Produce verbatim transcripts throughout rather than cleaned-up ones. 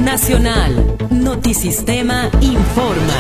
Nacional. Notisistema informa.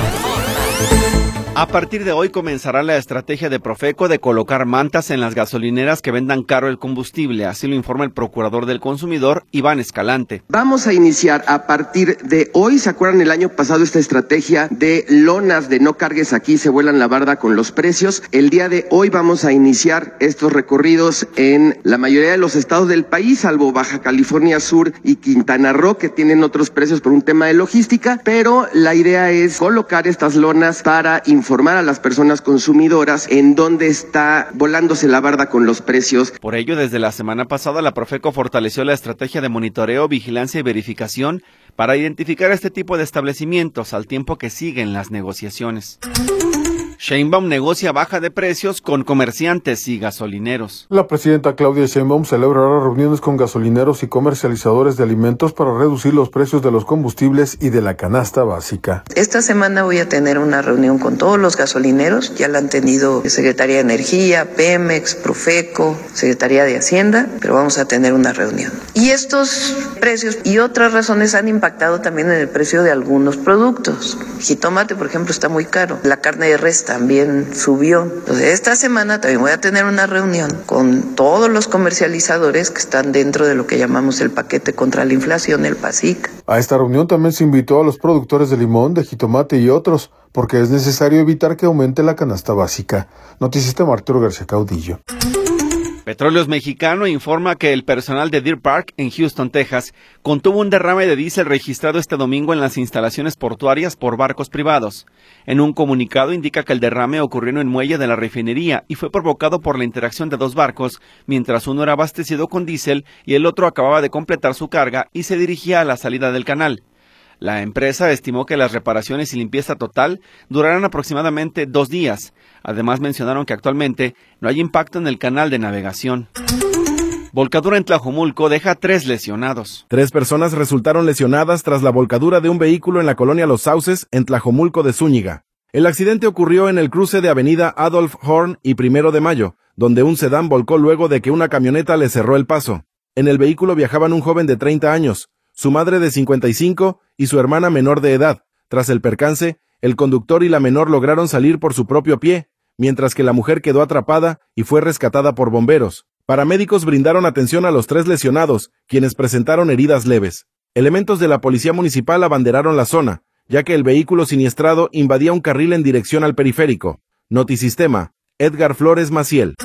A partir de hoy comenzará la estrategia de Profeco de colocar mantas en las gasolineras que vendan caro el combustible, así lo informa el procurador del consumidor, Iván Escalante. Vamos a iniciar a partir de hoy, ¿se acuerdan el año pasado esta estrategia de lonas de no cargues aquí, se vuelan la barda con los precios? El día de hoy vamos a iniciar estos recorridos en la mayoría de los estados del país, salvo Baja California Sur y Quintana Roo, que tienen otros precios por un tema de logística, pero la idea es colocar estas lonas para informar informar a las personas consumidoras en dónde está volándose la barda con los precios. Por ello, desde la semana pasada, la Profeco fortaleció la estrategia de monitoreo, vigilancia y verificación para identificar este tipo de establecimientos al tiempo que siguen las negociaciones. Sheinbaum negocia baja de precios con comerciantes y gasolineros. La presidenta Claudia Sheinbaum celebrará reuniones con gasolineros y comercializadores de alimentos para reducir los precios de los combustibles y de la canasta básica. Esta semana voy a tener una reunión con todos los gasolineros, ya la han tenido Secretaría de Energía, Pemex, Profeco, Secretaría de Hacienda, pero vamos a tener una reunión. Y estos precios y otras razones han impactado también en el precio de algunos productos. Jitomate, por ejemplo, está muy caro. La carne de res también subió. Entonces, esta semana también voy a tener una reunión con todos los comercializadores que están dentro de lo que llamamos el paquete contra la inflación, el PASIC. A esta reunión también se invitó a los productores de limón, de jitomate y otros, porque es necesario evitar que aumente la canasta básica. Notisistema, Arturo García Caudillo. Petróleos Mexicano informa que el personal de Deer Park en Houston, Texas, contuvo un derrame de diésel registrado este domingo en las instalaciones portuarias por barcos privados. En un comunicado indica que el derrame ocurrió en el muelle de la refinería y fue provocado por la interacción de dos barcos, mientras uno era abastecido con diésel y el otro acababa de completar su carga y se dirigía a la salida del canal. La empresa estimó que las reparaciones y limpieza total durarán aproximadamente dos días. Además, mencionaron que actualmente no hay impacto en el canal de navegación. Volcadura en Tlajomulco deja tres lesionados. Tres personas resultaron lesionadas tras la volcadura de un vehículo en la colonia Los Sauces, en Tlajomulco de Zúñiga. El accidente ocurrió en el cruce de avenida Adolf Horn y Primero de Mayo, donde un sedán volcó luego de que una camioneta le cerró el paso. En el vehículo viajaban un joven de treinta años, su madre de cincuenta y cinco y su hermana menor de edad. Tras el percance, el conductor y la menor lograron salir por su propio pie, mientras que la mujer quedó atrapada y fue rescatada por bomberos. Paramédicos brindaron atención a los tres lesionados, quienes presentaron heridas leves. Elementos de la policía municipal abanderaron la zona, ya que el vehículo siniestrado invadía un carril en dirección al periférico. Notisistema, Edgar Flores Maciel.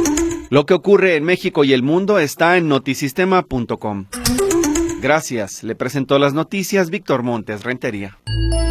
Lo que ocurre en México y el mundo está en notisistema punto com. Gracias, le presentó las noticias Víctor Montes Rentería.